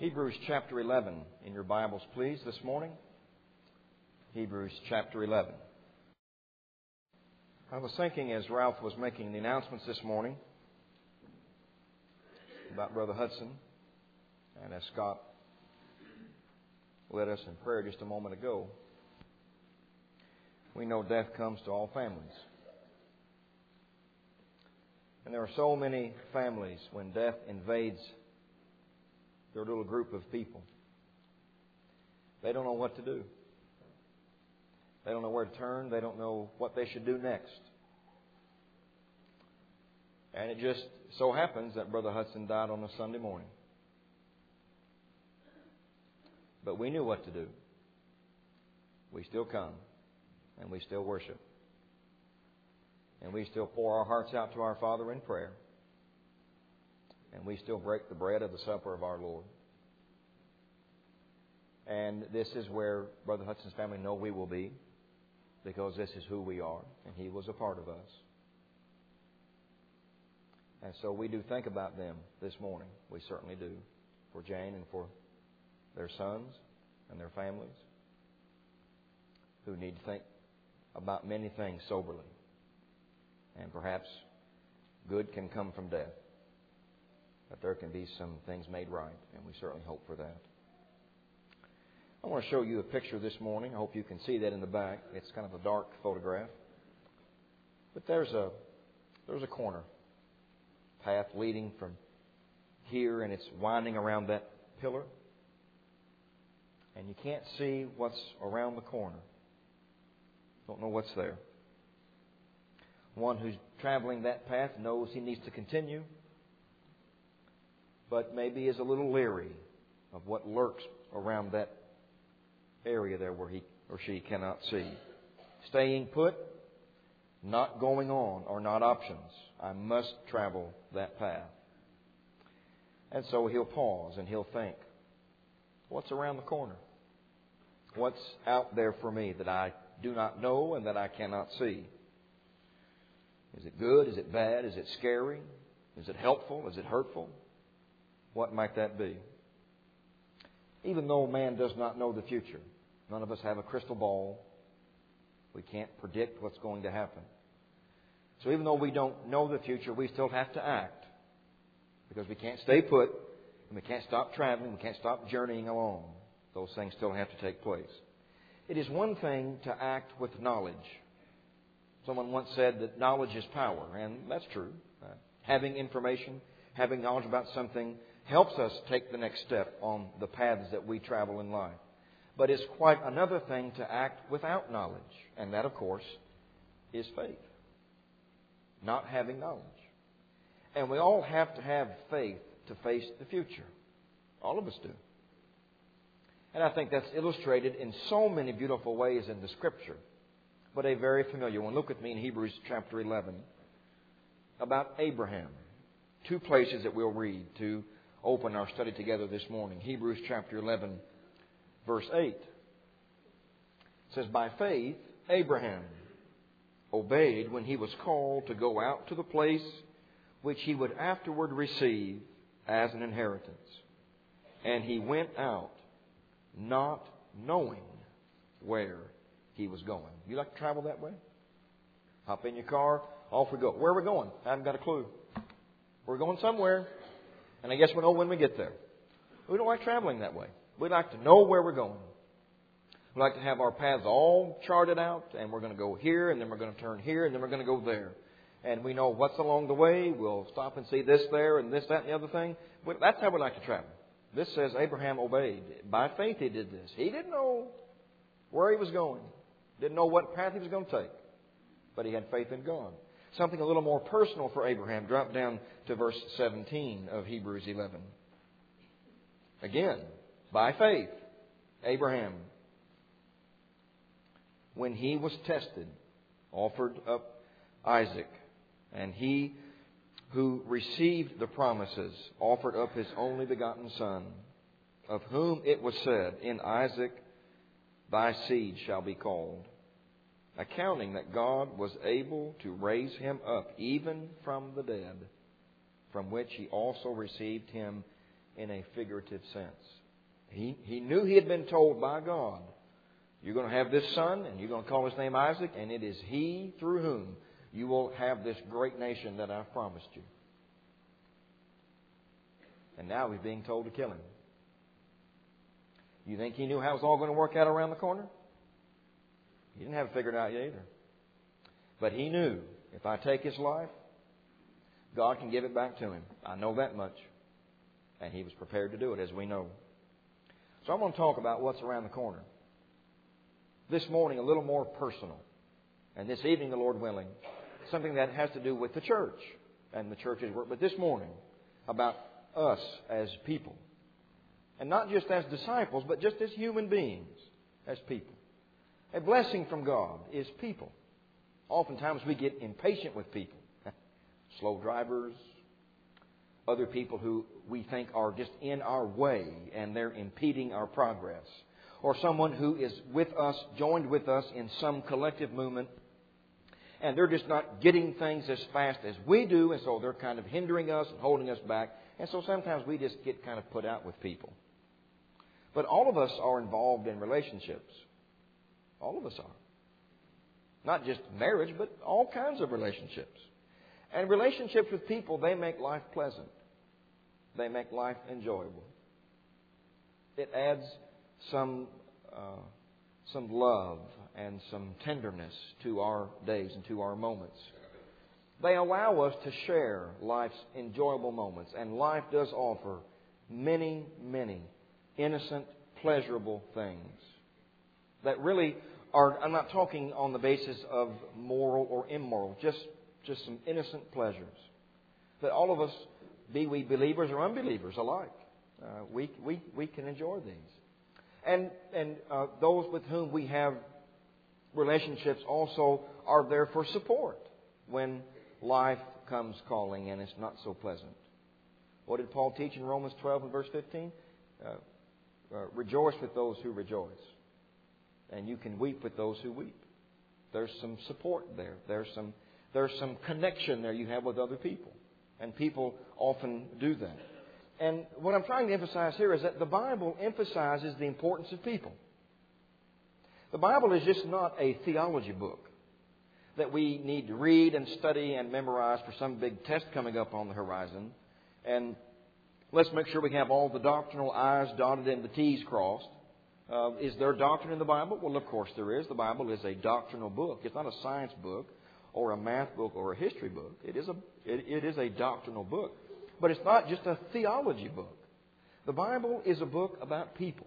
Hebrews chapter 11 in your Bibles, please, this morning. Hebrews chapter 11. I was thinking as Ralph was making the announcements this morning about Brother Hudson, and as Scott led us in prayer just a moment ago, we know death comes to all families. And there are so many families when death invades their little group of people. They don't know what to do. They don't know where to turn. They don't know what they should do next. And it just so happens that Brother Hudson died on a Sunday morning. But we knew what to do. We still come and we still worship. And we still pour our hearts out to our Father in prayer. And we still break the bread of the supper of our Lord. And this is where Brother Hudson's family know we will be, because this is who we are, and he was a part of us. And so we do think about them this morning. We certainly do. For Jane and for their sons and their families, who need to think about many things soberly. And perhaps good can come from death. That there can be some things made right, and we certainly hope for that. I want to show you a picture this morning. I hope you can see that in the back. It's kind of a dark photograph. But there's a corner path leading from here, and it's winding around that pillar. And you can't see what's around the corner. Don't know what's there. One who's traveling that path knows he needs to continue, but maybe is a little leery of what lurks around that area there where he or she cannot see. Staying put, not going on, are not options. I must travel that path. And so he'll pause and he'll think, what's around the corner? What's out there for me that I do not know and that I cannot see? Is it good? Is it bad? Is it scary? Is it helpful? Is it hurtful? What might that be? Even though man does not know the future, none of us have a crystal ball. We can't predict what's going to happen. So even though we don't know the future, we still have to act. Because we can't stay put, and we can't stop traveling, we can't stop journeying along. Those things still have to take place. It is one thing to act with knowledge. Someone once said that knowledge is power, and that's true. Having information, having knowledge about something helps us take the next step on the paths that we travel in life. But it's quite another thing to act without knowledge. And that, of course, is faith. Not having knowledge. And we all have to have faith to face the future. All of us do. And I think that's illustrated in so many beautiful ways in the Scripture. But a very familiar one. Look with me in Hebrews chapter 11 about Abraham. Two places that we'll read to open our study together this morning. Hebrews chapter 11, verse 8. It says, by faith, Abraham obeyed when he was called to go out to the place which he would afterward receive as an inheritance. And he went out, not knowing where he was going. You like to travel that way? Hop in your car, off we go. Where are we going? I haven't got a clue. We're going somewhere, and I guess we'll know when we get there. We don't like traveling that way. We like to know where we're going. We like to have our paths all charted out, and we're going to go here, and then we're going to turn here, and then we're going to go there. And we know what's along the way. We'll stop and see this there, and this, that, and the other thing. That's how we like to travel. This says Abraham obeyed. By faith he did this. He didn't know where he was going. Didn't know what path he was going to take. But he had faith in God. Something a little more personal for Abraham. Drop down to verse 17 of Hebrews 11. Again, by faith, Abraham, when he was tested, offered up Isaac. And he who received the promises offered up his only begotten son, of whom it was said, in Isaac thy seed shall be called, accounting that God was able to raise him up even from the dead, from which he also received him in a figurative sense. He knew he had been told by God, you're going to have this son, and you're going to call his name Isaac, and it is he through whom you will have this great nation that I've promised you. And now he's being told to kill him. You think he knew how it was all going to work out around the corner? He didn't have it figured out yet either. But he knew, if I take his life, God can give it back to him. I know that much. And he was prepared to do it, as we know. So I'm going to talk about what's around the corner. This morning, a little more personal. And this evening, the Lord willing, something that has to do with the church and the church's work. But this morning, about us as people. And not just as disciples, but just as human beings, as people. A blessing from God is people. Oftentimes we get impatient with people. Slow drivers, other people who we think are just in our way and they're impeding our progress. Or someone who is with us, joined with us in some collective movement, and they're just not getting things as fast as we do, and so they're kind of hindering us and holding us back. And so sometimes we just get kind of put out with people. But all of us are involved in relationships. All of us are. Not just marriage, but all kinds of relationships. And relationships with people, they make life pleasant. They make life enjoyable. It adds some love and some tenderness to our days and to our moments. They allow us to share life's enjoyable moments. And life does offer many, many innocent, pleasurable things that really are, I'm not talking on the basis of moral or immoral, just some innocent pleasures that all of us, be we believers or unbelievers alike, we can enjoy these. And those with whom we have relationships also are there for support when life comes calling and it's not so pleasant. What did Paul teach in Romans 12 and verse 15? Rejoice with those who rejoice. And you can weep with those who weep. There's some support there. There's some connection there you have with other people. And people often do that. And what I'm trying to emphasize here is that the Bible emphasizes the importance of people. The Bible is just not a theology book that we need to read and study and memorize for some big test coming up on the horizon. And let's make sure we have all the doctrinal I's dotted and the T's crossed. Is there doctrine in the Bible? Well, of course there is. The Bible is a doctrinal book. It's not a science book or a math book or a history book. It is a doctrinal book. But it's not just a theology book. The Bible is a book about people.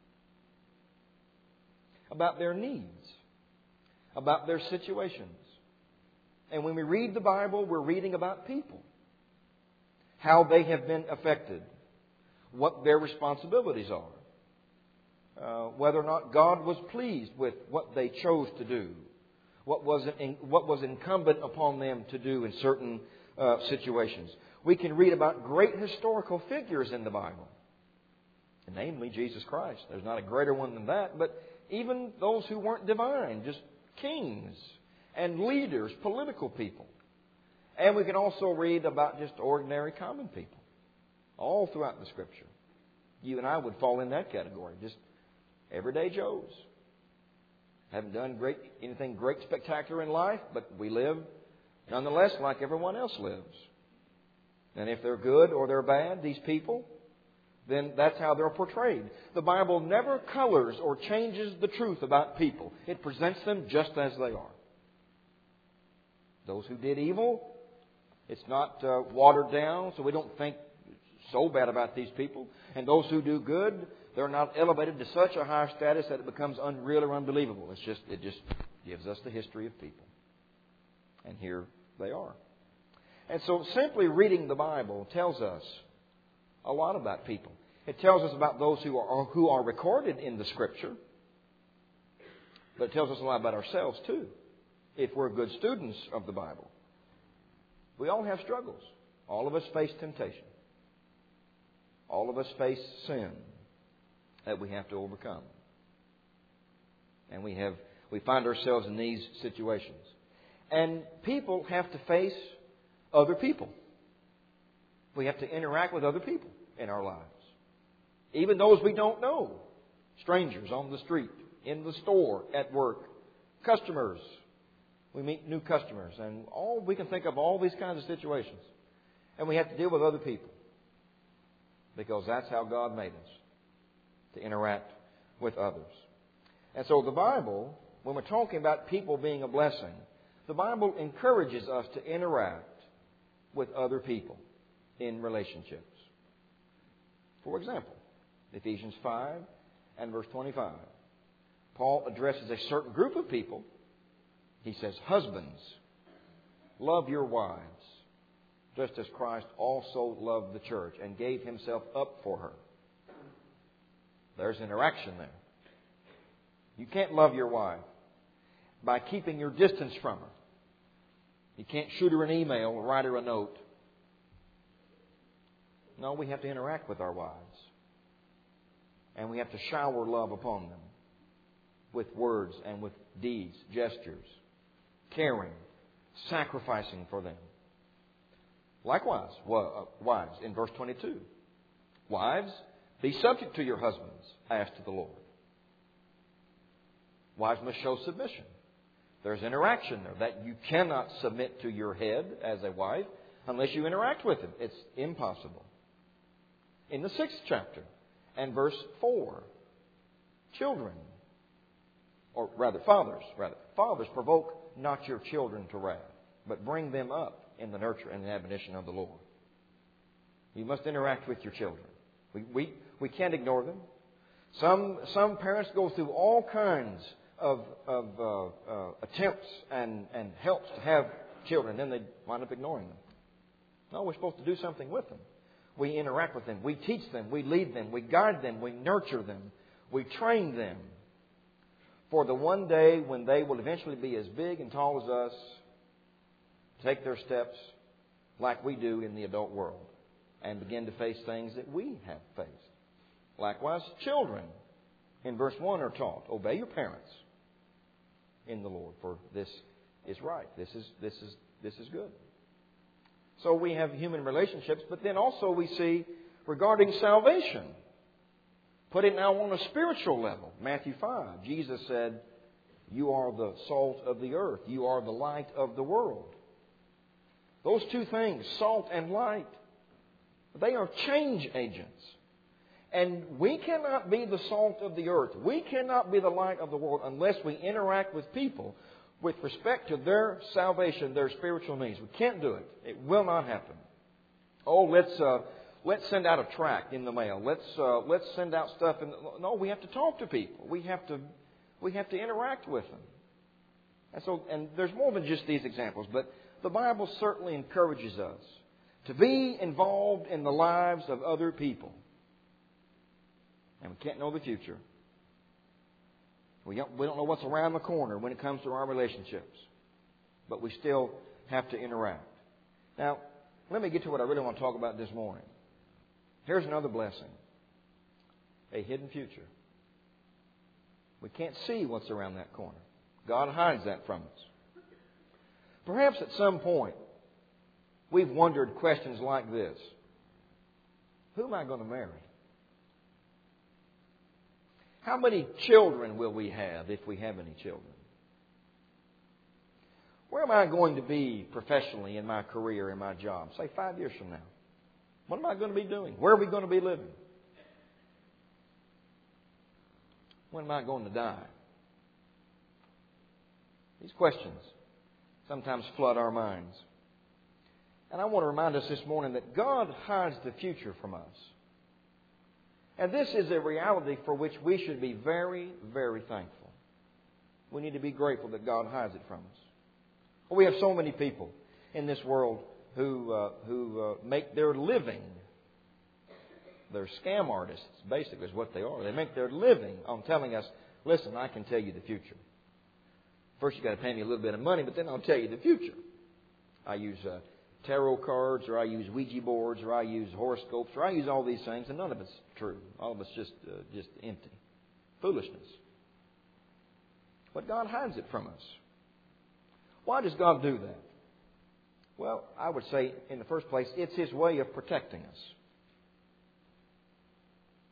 About their needs. About their situations. And when we read the Bible, we're reading about people. How they have been affected. What their responsibilities are. Whether or not God was pleased with what they chose to do. What was incumbent upon them to do in certain situations. We can read about great historical figures in the Bible. Namely, Jesus Christ. There's not a greater one than that. But even those who weren't divine, just kings and leaders, political people. And we can also read about just ordinary common people. All throughout the Scripture. You and I would fall in that category. Just everyday Joes. Haven't done anything great spectacular in life, but we live nonetheless like everyone else lives. And if they're good or they're bad, these people, then that's how they're portrayed. The Bible never colors or changes the truth about people. It presents them just as they are. Those who did evil, it's not watered down, so we don't think so bad about these people. And those who do good, they're not elevated to such a high status that it becomes unreal or unbelievable. It just gives us the history of people. And here they are. And so simply reading the Bible tells us a lot about people. It tells us about those who are recorded in the Scripture. But it tells us a lot about ourselves too, if we're good students of the Bible. We all have struggles. All of us face temptation. All of us face sin that we have to overcome. And we find ourselves in these situations. And people have to face other people. We have to interact with other people in our lives. Even those we don't know. Strangers on the street, in the store, at work, customers. We meet new customers, and we can think of all these kinds of situations. And we have to deal with other people. Because that's how God made us, to interact with others. And so the Bible, when we're talking about people being a blessing, the Bible encourages us to interact with other people in relationships. For example, Ephesians 5 and verse 25. Paul addresses a certain group of people. He says, "Husbands, love your wives, just as Christ also loved the church and gave Himself up for her." There's interaction there. You can't love your wife by keeping your distance from her. You can't shoot her an email or write her a note. No, we have to interact with our wives. And we have to shower love upon them with words and with deeds, gestures, caring, sacrificing for them. Likewise, wives, in verse 22. Wives, be subject to your husbands as to the Lord. Wives must show submission. There's interaction there that you cannot submit to your head as a wife unless you interact with him. It's impossible. In the 6th chapter and verse 4, children, or rather fathers, provoke not your children to wrath, but bring them up in the nurture and the admonition of the Lord. You must interact with your children. We can't ignore them. Some parents go through all kinds of attempts and helps to have children, then they wind up ignoring them. No, we're supposed to do something with them. We interact with them. We teach them. We lead them. We guide them. We nurture them. We train them for the one day when they will eventually be as big and tall as us, take their steps like we do in the adult world, and begin to face things that we have faced. Likewise, children, in verse 1 are taught, obey your parents in the Lord, for this is right. This is good. So we have human relationships, but then also we see regarding salvation, put it now on a spiritual level. Matthew 5, Jesus said, you are the salt of the earth. You are the light of the world. Those two things, salt and light, they are change agents. And we cannot be the salt of the earth. We cannot be the light of the world unless we interact with people with respect to their salvation, their spiritual needs. We can't do it. It will not happen. Oh, let's send out a tract in the mail. Let's send out stuff. No, we have to talk to people. We have to interact with them. And there's more than just these examples, but the Bible certainly encourages us to be involved in the lives of other people. And we can't know the future. We don't know what's around the corner when it comes to our relationships. But we still have to interact. Now, let me get to what I really want to talk about this morning. Here's another blessing. A hidden future. We can't see what's around that corner. God hides that from us. Perhaps at some point, we've wondered questions like this. Who am I going to marry? How many children will we have if we have any children? Where am I going to be professionally in my career, in my job, say 5 years from now? What am I going to be doing? Where are we going to be living? When am I going to die? These questions sometimes flood our minds. And I want to remind us this morning that God hides the future from us. And this is a reality for which we should be very, very thankful. We need to be grateful that God hides it from us. Well, we have so many people in this world who make their living. They're scam artists, basically, is what they are. They make their living on telling us, listen, I can tell you the future. First, you've got to pay me a little bit of money, but then I'll tell you the future. I use tarot cards, or I use Ouija boards, or I use horoscopes, or I use all these things, and none of it's true. All of it's just empty. Foolishness. But God hides it from us. Why does God do that? Well, I would say, in the first place, it's His way of protecting us.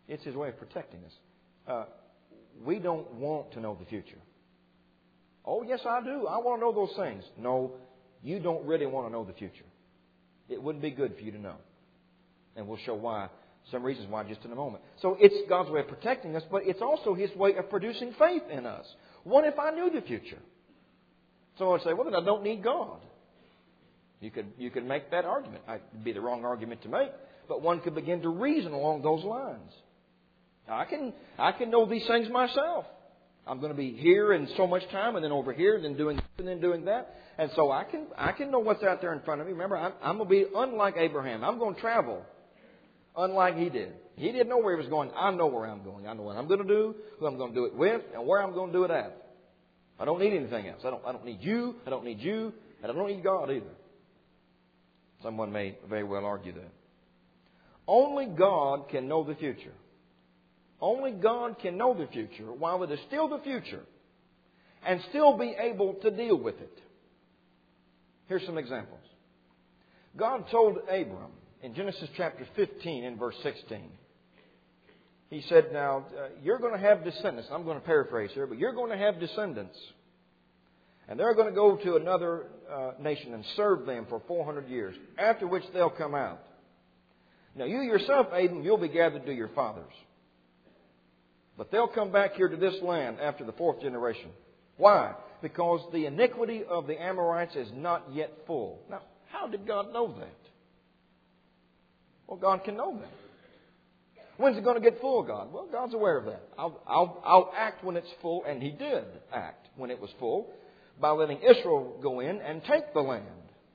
It's His way of protecting us. We don't want to know the future. Oh, yes, I do. I want to know those things. No, you don't really want to know the future. It wouldn't be good for you to know. And we'll show why, some reasons why, just in a moment. So it's God's way of protecting us, but it's also His way of producing faith in us. What if I knew the future? Someone would say, well, then I don't need God. You could make that argument. It'd be the wrong argument to make, but one could begin to reason along those lines. I can know these things myself. I'm going to be here in so much time, and then over here, and then doing this, and then doing that. And so I can know what's out there in front of me. Remember, I'm going to be unlike Abraham. I'm going to travel unlike he did. He didn't know where he was going. I know where I'm going. I know what I'm going to do, who I'm going to do it with, and where I'm going to do it at. I don't need anything else. I don't need you. I don't need you. And I don't need God either. Someone may very well argue that. Only God can know the future. Only God can know the future while it is still the future and still be able to deal with it. Here's some examples. God told Abram in Genesis chapter 15 and verse 16. He said, now, you're going to have descendants. I'm going to paraphrase here, but you're going to have descendants. And they're going to go to another nation and serve them for 400 years, after which they'll come out. Now, you yourself, Abram, you'll be gathered to your fathers. But they'll come back here to this land after the fourth generation. Why? Because the iniquity of the Amorites is not yet full. Now, how did God know that? Well, God can know that. When's it going to get full, God? Well, God's aware of that. I'll act when it's full, and He did act when it was full by letting Israel go in and take the land.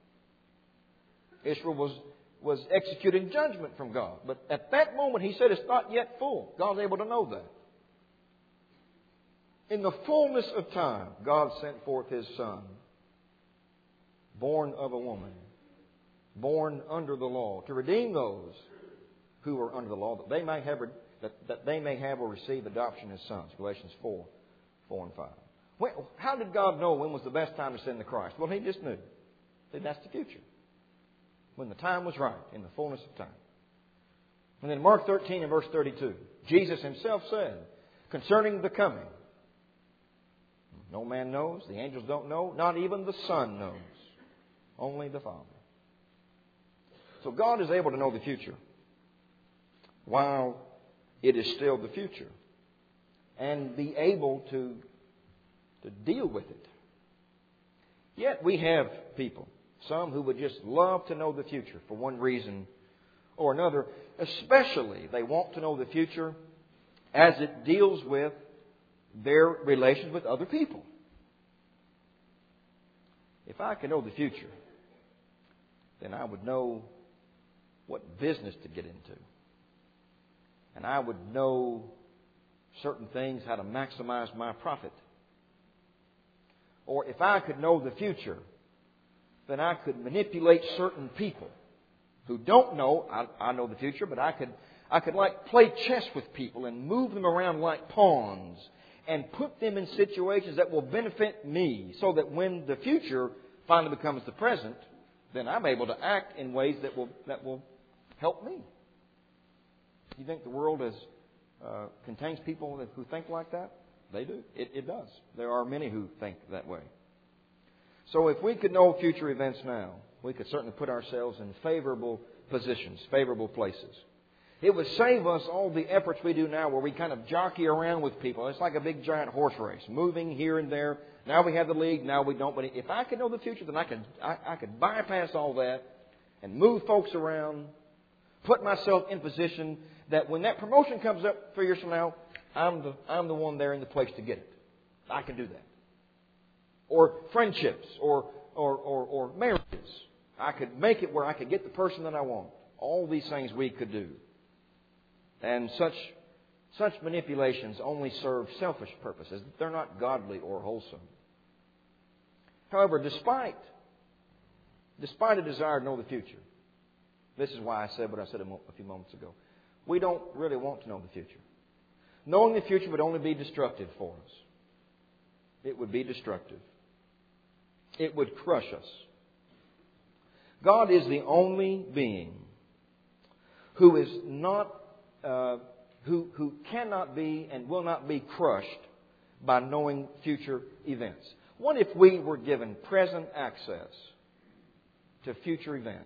Israel was executing judgment from God. But at that moment, He said it's not yet full. God's able to know that. In the fullness of time, God sent forth His Son, born of a woman, born under the law, to redeem those who were under the law, that they may have or receive adoption as sons. Galatians 4 and 5. How did God know when was the best time to send the Christ? Well, He just knew. That's the future. When the time was right, in the fullness of time. And then Mark 13 and verse 32, Jesus Himself said, concerning the coming, no man knows, the angels don't know, not even the Son knows, only the Father. So God is able to know the future while it is still the future and be able to deal with it. Yet we have people, some who would just love to know the future for one reason or another. Especially they want to know the future as it deals with their relations with other people. If I could know the future, then I would know what business to get into. And I would know certain things, how to maximize my profit. Or if I could know the future, then I could manipulate certain people who don't know. I know the future, but I could like play chess with people and move them around like pawns and put them in situations that will benefit me, so that when the future finally becomes the present, then I'm able to act in ways that will help me. You think the world contains people who think like that? They do. It does. There are many who think that way. So if we could know future events now, we could certainly put ourselves in favorable positions, favorable places. It would save us all the efforts we do now where we kind of jockey around with people. It's like a big giant horse race, moving here and there. Now we have the league, now we don't. But if I could know the future, then I could bypass all that and move folks around, put myself in position that when that promotion comes up 3 years from now, I'm the one there in the place to get it. I can do that. Or friendships, or marriages. I could make it where I could get the person that I want. All these things we could do. And such manipulations only serve selfish purposes. They're not godly or wholesome. However, despite a desire to know the future, this is why I said what I said a few moments ago. We don't really want to know the future. Knowing the future would only be destructive for us. It would be destructive. It would crush us. God is the only being who is not who cannot be and will not be crushed by knowing future events? What if we were given present access to future events?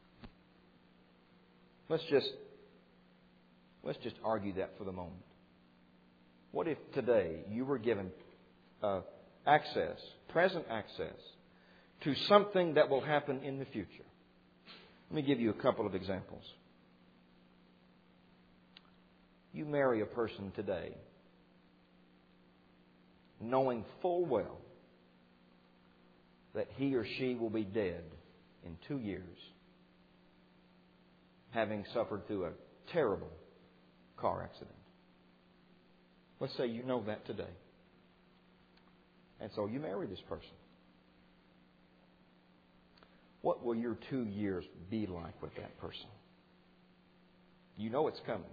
Let's just argue that for the moment. What if today you were given access, present access, to something that will happen in the future? Let me give you a couple of examples. You marry a person today knowing full well that he or she will be dead in 2 years, having suffered through a terrible car accident. Let's say you know that today. And so you marry this person. What will your 2 years be like with that person? You know it's coming.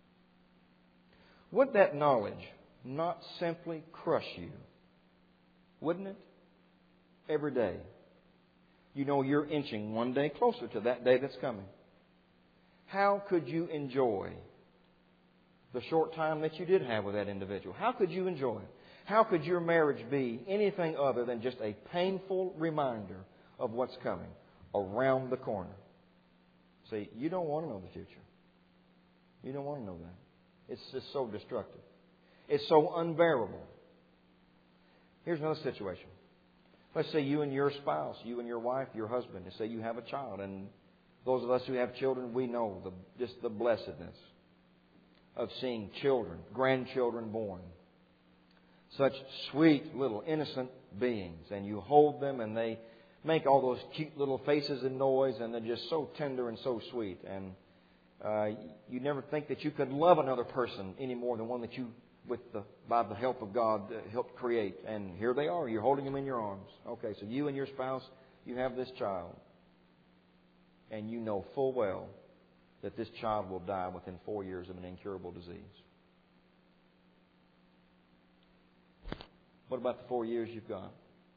Would that knowledge not simply crush you? Wouldn't it? Every day. You know you're inching one day closer to that day that's coming. How could you enjoy the short time that you did have with that individual? How could you enjoy it? How could your marriage be anything other than just a painful reminder of what's coming around the corner? See, you don't want to know the future. You don't want to know that. It's just so destructive. It's so unbearable. Here's another situation. Let's say you and your spouse, you and your wife, your husband, let's say you have a child. And those of us who have children, we know just the blessedness of seeing children, grandchildren born. Such sweet little innocent beings. And you hold them and they make all those cute little faces and noise, and they're just so tender and so sweet. And you never think that you could love another person any more than one that you, by the help of God, helped create. And here they are. You're holding them in your arms. Okay, so you and your spouse, you have this child. And you know full well that this child will die within 4 years of an incurable disease. What about the 4 years you've got?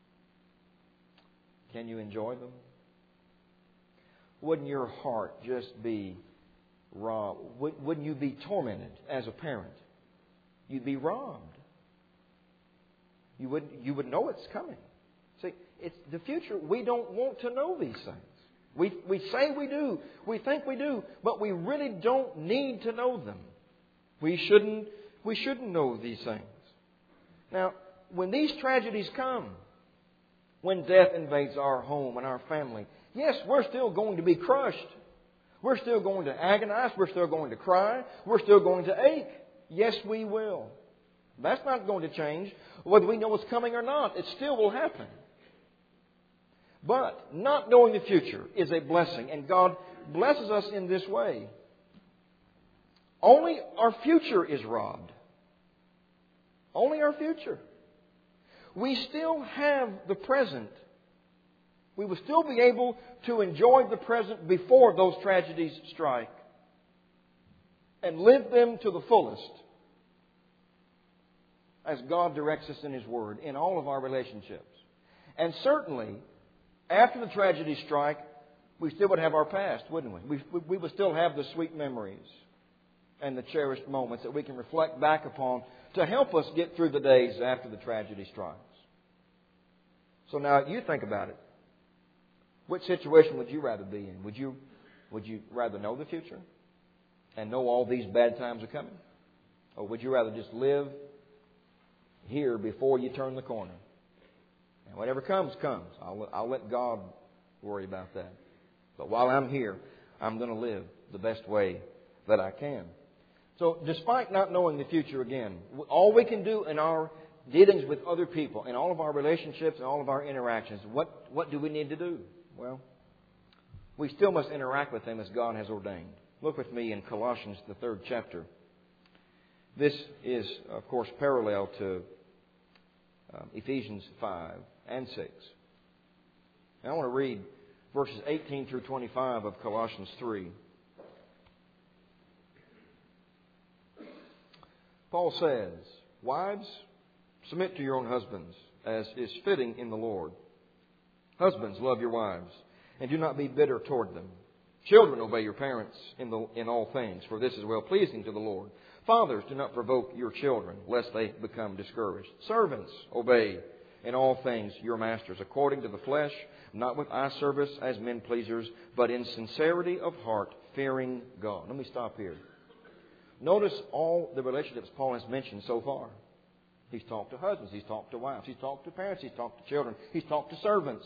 Can you enjoy them? Wouldn't your heart just be robbed? Wouldn't you be tormented as a parent? You'd be robbed. You would know it's coming. See, it's the future. We don't want to know these things. We say we do. We think we do. But we really don't need to know them. We shouldn't know these things. Now, when these tragedies come, when death invades our home and our family, yes, we're still going to be crushed. We're still going to agonize. We're still going to cry. We're still going to ache. Yes, we will. That's not going to change. Whether we know it's coming or not, it still will happen. But not knowing the future is a blessing. And God blesses us in this way. Only our future is robbed. Only our future. We still have the present. We will still be able to enjoy the present before those tragedies strike. And live them to the fullest. As God directs us in His Word, in all of our relationships. And certainly, after the tragedies strike, we still would have our past, wouldn't we? We would still have the sweet memories and the cherished moments that we can reflect back upon to help us get through the days after the tragedy strikes. So now you think about it. Which situation would you rather be in? Would you rather know the future and know all these bad times are coming? Or would you rather just live here before you turn the corner? And whatever comes, comes. I'll let God worry about that. But while I'm here, I'm going to live the best way that I can. So despite not knowing the future again, all we can do in our dealings with other people, in all of our relationships and all of our interactions, what do we need to do? Well, we still must interact with them as God has ordained. Look with me in Colossians, the 3rd chapter. This is, of course, parallel to Ephesians 5 and 6. And I want to read verses 18 through 25 of Colossians 3. Paul says, "Wives, submit to your own husbands, as is fitting in the Lord. Husbands, love your wives, and do not be bitter toward them. Children, obey your parents in all things, for this is well-pleasing to the Lord. Fathers, do not provoke your children, lest they become discouraged. Servants, obey in all things your masters, according to the flesh, not with eye service as men pleasers, but in sincerity of heart, fearing God. Let me stop here. Notice all the relationships Paul has mentioned so far. He's talked to husbands, he's talked to wives, he's talked to parents, he's talked to children, he's talked to servants.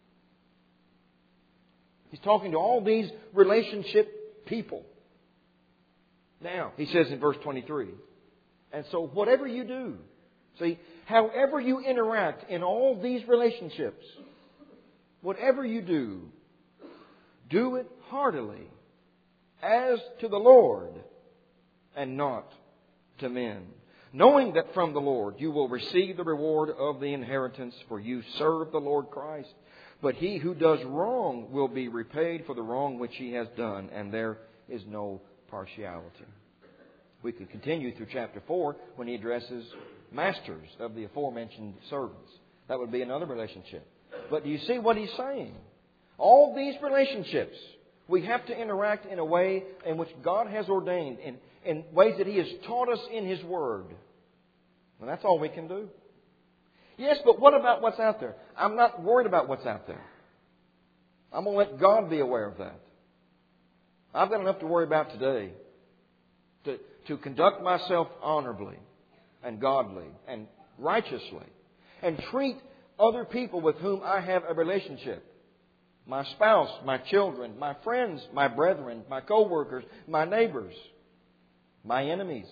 He's talking to all these relationship people. Now, he says in verse 23, and so whatever you do, see, however you interact in all these relationships, whatever you do, do it heartily, as to the Lord, and not to men, knowing that from the Lord you will receive the reward of the inheritance, for you serve the Lord Christ. But he who does wrong will be repaid for the wrong which he has done, and there is no partiality. We could continue through chapter 4 when he addresses masters of the aforementioned servants. That would be another relationship. But do you see what he's saying? All these relationships, we have to interact in a way in which God has ordained, in ways that He has taught us in His Word. And that's all we can do. Yes, but what about what's out there? I'm not worried about what's out there. I'm going to let God be aware of that. I've got enough to worry about today. To conduct myself honorably and godly and righteously. And treat other people with whom I have a relationship. My spouse, my children, my friends, my brethren, my co-workers, my neighbors, my enemies.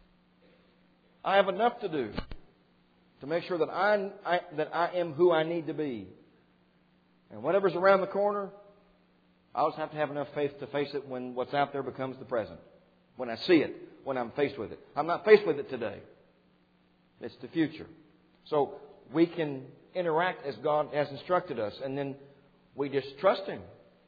I have enough to do to make sure that I am who I need to be. And whatever's around the corner, I'll just have to have enough faith to face it when what's out there becomes the present. When I see it, when I'm faced with it. I'm not faced with it today. It's the future. So we can interact as God has instructed us, and then we just trust Him.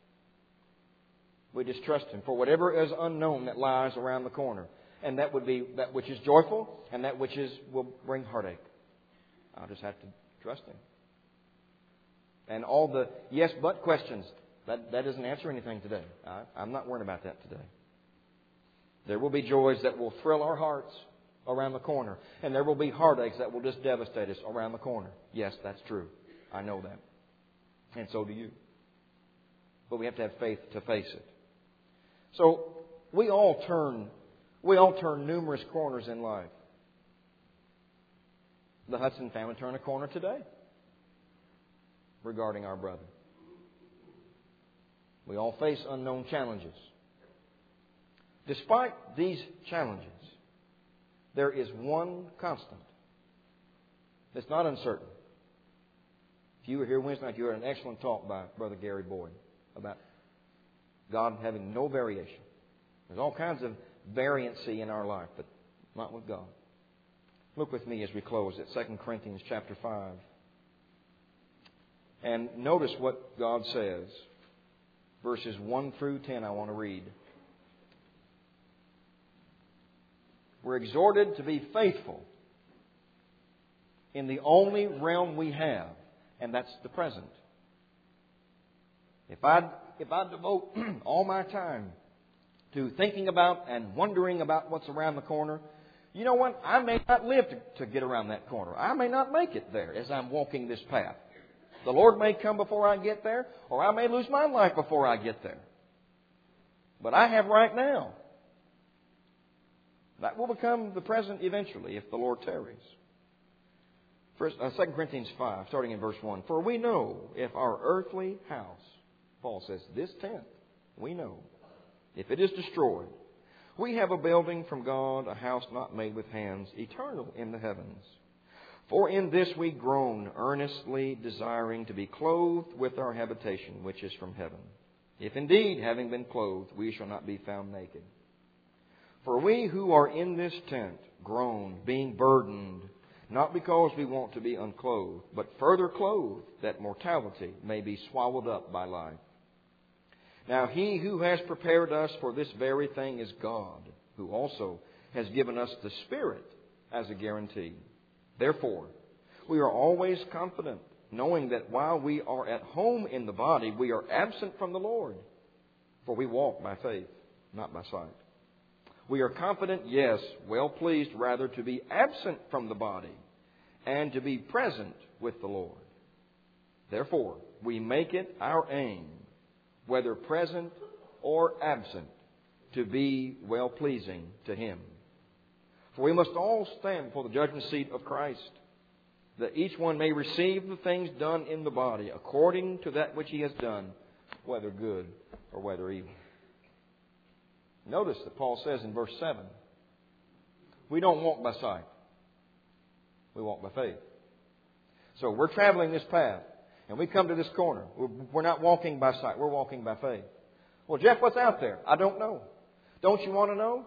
We just trust Him for whatever is unknown that lies around the corner. And that would be that which is joyful and that which will bring heartache. I'll just have to trust Him. And all the yes, but questions, that doesn't answer anything today. I'm not worried about that today. There will be joys that will thrill our hearts around the corner. And there will be heartaches that will just devastate us around the corner. Yes, that's true. I know that. And so do you. But we have to have faith to face it. So we all turn numerous corners in life. The Hudson family turned a corner today regarding our brother. We all face unknown challenges. Despite these challenges, there is one constant. It's not uncertain. If you were here Wednesday night, you heard an excellent talk by Brother Gary Boyd about God having no variation. There's all kinds of variancy in our life, but not with God. Look with me as we close at 2 Corinthians chapter 5. And notice what God says. Verses 1 through 10 I want to read. We're exhorted to be faithful in the only realm we have, and that's the present. If I devote all my time to thinking about and wondering about what's around the corner, you know what? I may not live to get around that corner. I may not make it there as I'm walking this path. The Lord may come before I get there, or I may lose my life before I get there. But I have right now. That will become the present eventually if the Lord tarries. 2 Corinthians 5, starting in verse 1. For we know if our earthly house, Paul says, this tent, we know, if it is destroyed, we have a building from God, a house not made with hands, eternal in the heavens. For in this we groan, earnestly desiring to be clothed with our habitation, which is from heaven. If indeed, having been clothed, we shall not be found naked. For we who are in this tent groan, being burdened, not because we want to be unclothed, but further clothed, that mortality may be swallowed up by life. Now He who has prepared us for this very thing is God, who also has given us the Spirit as a guarantee. Therefore, we are always confident, knowing that while we are at home in the body, we are absent from the Lord. For we walk by faith, not by sight. We are confident, yes, well pleased rather to be absent from the body and to be present with the Lord. Therefore, we make it our aim, whether present or absent, to be well-pleasing to Him. For we must all stand before the judgment seat of Christ, that each one may receive the things done in the body according to that which he has done, whether good or whether evil. Notice that Paul says in verse 7, we don't walk by sight. We walk by faith. So we're traveling this path, and we come to this corner. We're not walking by sight. We're walking by faith. Well, Jeff, what's out there? I don't know. Don't you want to know?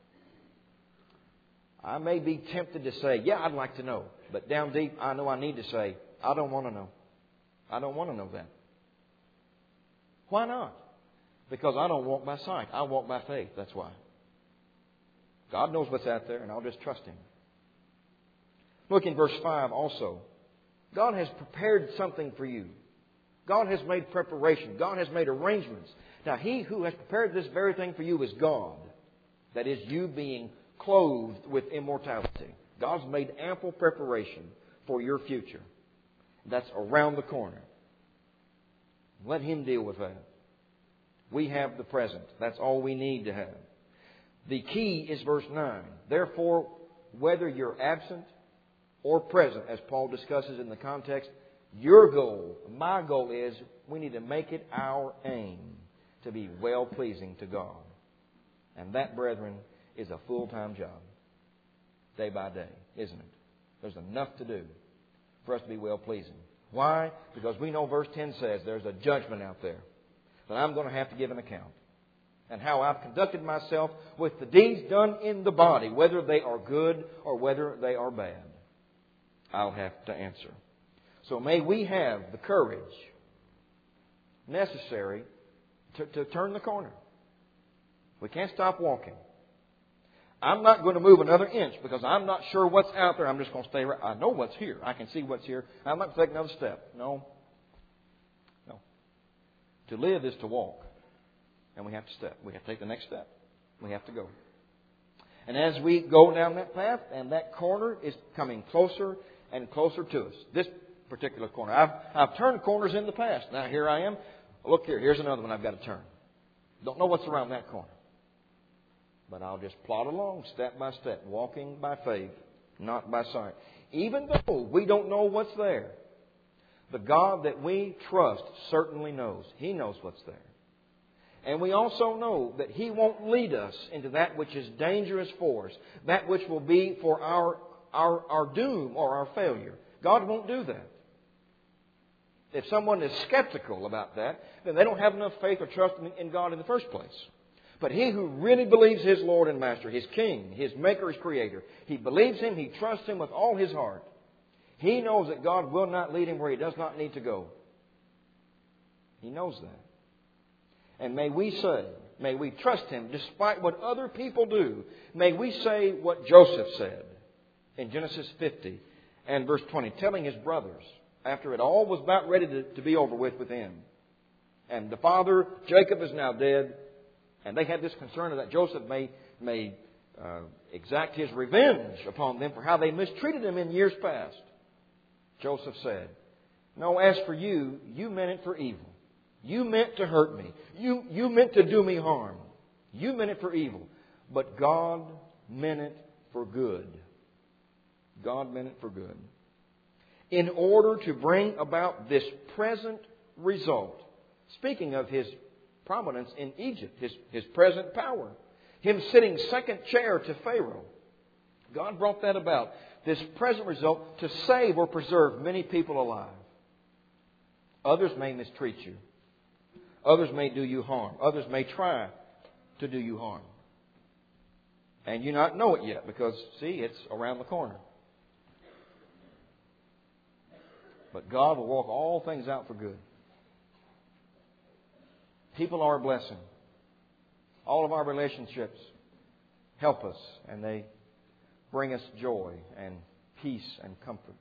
I may be tempted to say, yeah, I'd like to know. But down deep, I know I need to say, I don't want to know. I don't want to know that. Why not? Because I don't walk by sight. I walk by faith. That's why. God knows what's out there, and I'll just trust Him. Look in verse 5 also. God has prepared something for you. God has made preparation. God has made arrangements. Now, He who has prepared this very thing for you is God. That is, you being clothed with immortality. God's made ample preparation for your future. That's around the corner. Let Him deal with that. We have the present. That's all we need to have. The key is verse 9. Therefore, whether you're absent or present, as Paul discusses in the context, your goal, my goal is we need to make it our aim to be well-pleasing to God. And that, brethren, is a full-time job. Day by day, isn't it? There's enough to do for us to be well-pleasing. Why? Because we know verse 10 says there's a judgment out there that I'm going to have to give an account. And how I've conducted myself with the deeds done in the body, whether they are good or whether they are bad, I'll have to answer. So may we have the courage necessary to turn the corner. We can't stop walking. I'm not going to move another inch because I'm not sure what's out there. I'm just going to stay right. I know what's here. I can see what's here. I'm not going to take another step. No. To live is to walk. And we have to step. We have to take the next step. We have to go. And as we go down that path, and that corner is coming closer and closer to us. This particular corner. I've turned corners in the past. Now here I am. Look here. Here's another one I've got to turn. Don't know what's around that corner. But I'll just plod along step by step, walking by faith, not by sight. Even though we don't know what's there, the God that we trust certainly knows. He knows what's there. And we also know that He won't lead us into that which is dangerous for us, that which will be for our doom or our failure. God won't do that. If someone is skeptical about that, then they don't have enough faith or trust in God in the first place. But he who really believes His Lord and Master, His King, His Maker, His Creator, he believes Him, he trusts Him with all his heart. He knows that God will not lead him where he does not need to go. He knows that. And may we trust Him despite what other people do. May we say what Joseph said in Genesis 50 and verse 20, telling his brothers, after it all was about ready to be over with him. And the father, Jacob, is now dead. And they had this concern that Joseph may exact his revenge upon them for how they mistreated him in years past. Joseph said, no, as for you, you meant it for evil. You meant to hurt me. You meant to do me harm. You meant it for evil. But God meant it for good. God meant it for good. In order to bring about this present result. Speaking of His prominence in Egypt, His present power. Him sitting second chair to Pharaoh. God brought that about. This present result to save or preserve many people alive. Others may mistreat you. Others may do you harm. Others may try to do you harm. And you not know it yet because, see, it's around the corner. But God will work all things out for good. People are a blessing. All of our relationships help us and they bring us joy and peace and comfort.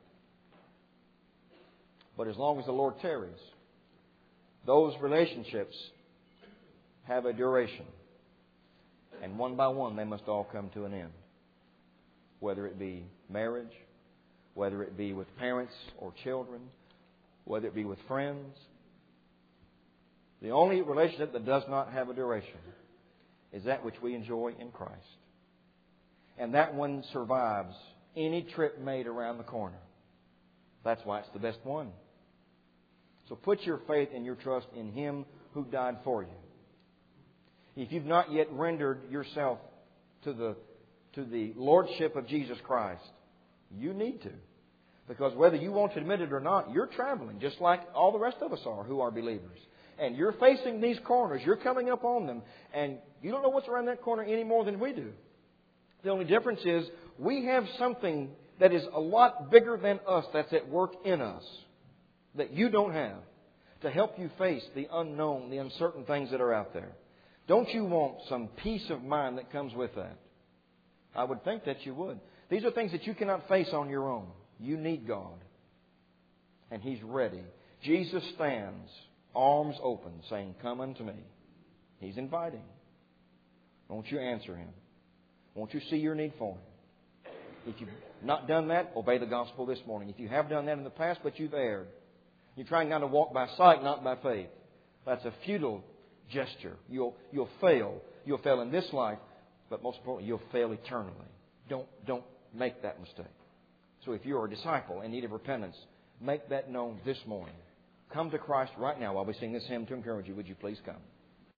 But as long as the Lord tarries, those relationships have a duration. And one by one, they must all come to an end. Whether it be marriage, whether it be with parents or children, whether it be with friends. The only relationship that does not have a duration is that which we enjoy in Christ. And that one survives any trip made around the corner. That's why it's the best one. So put your faith and your trust in Him who died for you. If you've not yet rendered yourself to the Lordship of Jesus Christ, you need to. Because whether you want to admit it or not, you're traveling just like all the rest of us are who are believers. And you're facing these corners. You're coming up on them. And you don't know what's around that corner any more than we do. The only difference is we have something that is a lot bigger than us that's at work in us that you don't have to help you face the unknown, the uncertain things that are out there. Don't you want some peace of mind that comes with that? I would think that you would. These are things that you cannot face on your own. You need God. And He's ready. Jesus stands, arms open, saying, "Come unto me." He's inviting. Won't you answer Him? Won't you see your need for Him? If you've not done that, obey the gospel this morning. If you have done that in the past, but you've erred, you're trying now to walk by sight, not by faith, that's a futile gesture. You'll fail. You'll fail in this life, but most importantly, you'll fail eternally. Don't make that mistake. So if you're a disciple in need of repentance, make that known this morning. Come to Christ right now while we sing this hymn to encourage you. Would you please come?